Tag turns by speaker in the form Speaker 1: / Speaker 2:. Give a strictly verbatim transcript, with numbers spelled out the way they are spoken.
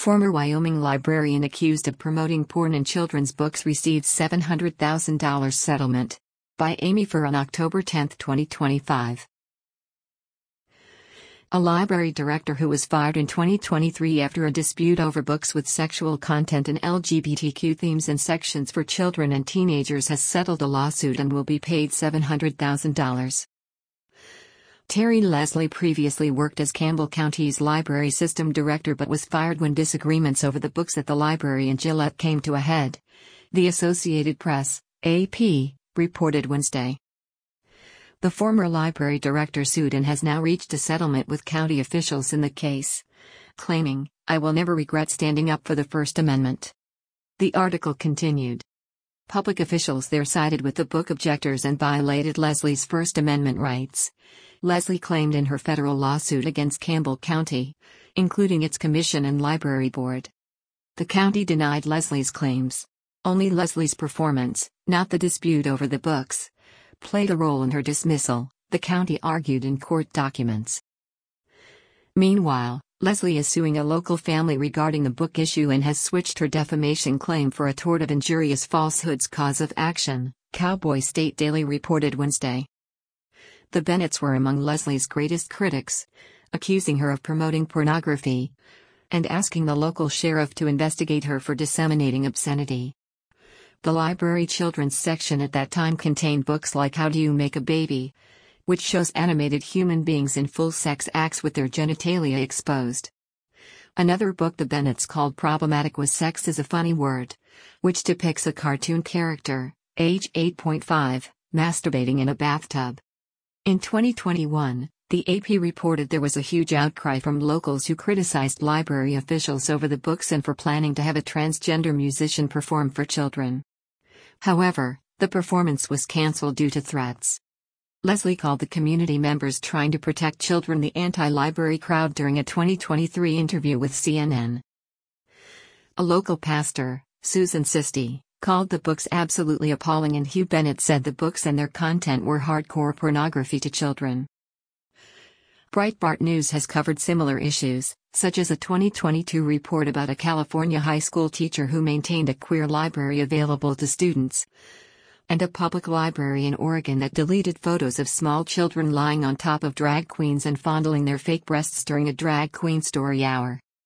Speaker 1: Former Wyoming librarian accused of promoting porn in children's books receives seven hundred thousand dollars settlement. By Amy Furr on October tenth, twenty twenty-five. A library director who was fired in twenty twenty-three after a dispute over books with sexual content and L G B T Q themes and sections for children and teenagers has settled a lawsuit and will be paid seven hundred thousand dollars. Terry Leslie previously worked as Campbell County's library system director but was fired when disagreements over the books at the library in Gillette came to a head. The Associated Press, A P, reported Wednesday. The former library director sued and has now reached a settlement with county officials in the case, claiming, "I will never regret standing up for the First Amendment." The article continued. Public officials there sided with the book objectors and violated Leslie's First Amendment rights. Leslie claimed in her federal lawsuit against Campbell County, including its commission and library board. The county denied Leslie's claims. Only Leslie's performance, not the dispute over the books, played a role in her dismissal, the county argued in court documents. Meanwhile, Leslie is suing a local family regarding the book issue and has switched her defamation claim for a tort of injurious falsehoods cause of action, Cowboy State Daily reported Wednesday. The Bennetts were among Leslie's greatest critics, accusing her of promoting pornography and asking the local sheriff to investigate her for disseminating obscenity. The library children's section at that time contained books like How Do You Make a Baby?, which shows animated human beings in full sex acts with their genitalia exposed. Another book the Bennetts called problematic was Sex is a Funny Word, which depicts a cartoon character, age eight point five, masturbating in a bathtub. In twenty twenty-one, the A P reported there was a huge outcry from locals who criticized library officials over the books and for planning to have a transgender musician perform for children. However, the performance was canceled due to threats. Leslie called the community members trying to protect children the anti-library crowd during a twenty twenty-three interview with C N N. A local pastor, Susan Sisti, called the books absolutely appalling, and Hugh Bennett said the books and their content were hardcore pornography to children. Breitbart News has covered similar issues, such as a twenty twenty-two report about a California high school teacher who maintained a queer library available to students, and a public library in Oregon that deleted photos of small children lying on top of drag queens and fondling their fake breasts during a drag queen story hour.